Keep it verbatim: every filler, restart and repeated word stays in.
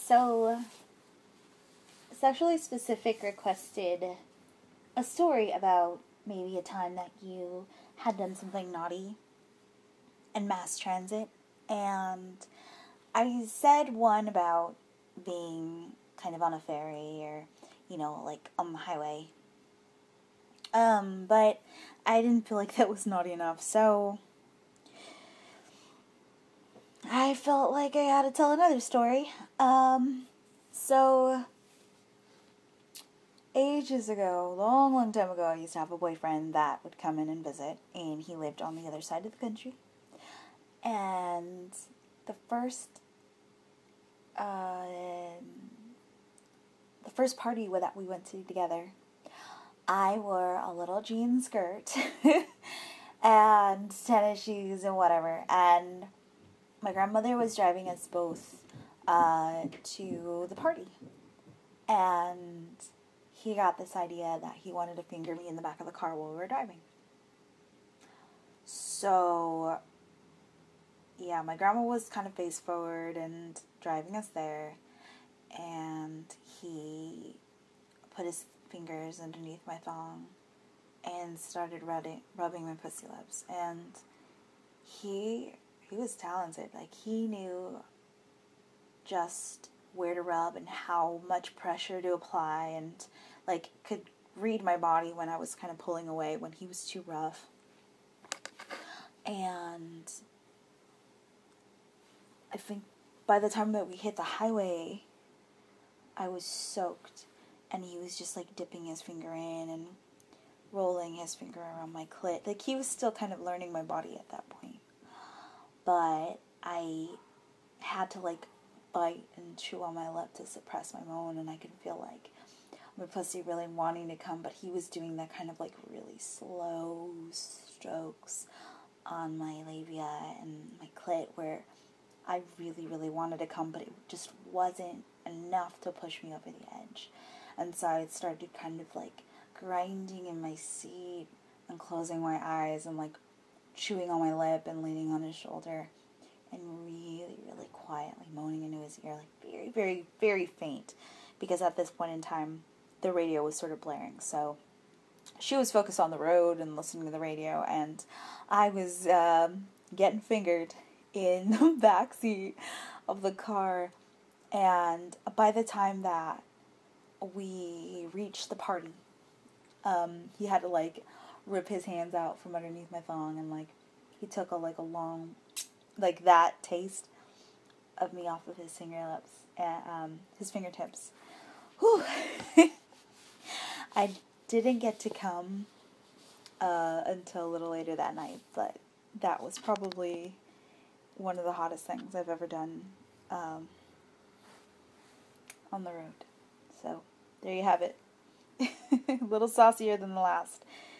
So, Sexually Specific requested a story about maybe a time that you had done something naughty in mass transit. And I said one about being kind of on a ferry or, you know, like on the highway. Um, but I didn't feel like that was naughty enough, so I felt like I had to tell another story. Um, so, ages ago, long, long time ago, I used to have a boyfriend that would come in and visit, and he lived on the other side of the country. And the first, uh, the first party that we went to together, I wore a little jean skirt and tennis shoes and whatever, and my grandmother was driving us both uh, to the party, and he got this idea that he wanted to finger me in the back of the car while we were driving. So, yeah, my grandma was kind of face forward and driving us there, and he put his fingers underneath my thong and started rubbing, rubbing my pussy lips, and he he was talented. Like, he knew just where to rub and how much pressure to apply, and like could read my body when I was kind of pulling away when he was too rough. And I think by the time that we hit the highway, I was soaked, and he was just like dipping his finger in and rolling his finger around my clit. Like, he was still kind of learning my body at that point. But I had to like bite and chew on my lip to suppress my moan, and I could feel like my pussy really wanting to come, but he was doing that kind of like really slow strokes on my labia and my clit where I really, really wanted to come, but it just wasn't enough to push me over the edge. And so I started kind of like grinding in my seat and closing my eyes and like chewing on my lip and leaning on his shoulder and really, really quietly moaning into his ear, like very, very, very faint, because at this point in time, the radio was sort of blaring. So she was focused on the road and listening to the radio, and I was um, getting fingered in the back seat of the car. And by the time that we reached the party, um, he had to like rip his hands out from underneath my thong, and like he took a like a long, like that taste of me off of his finger lips and um, his fingertips. Whew. I didn't get to come uh, until a little later that night, but that was probably one of the hottest things I've ever done um, on the road. So there you have it. A little saucier than the last.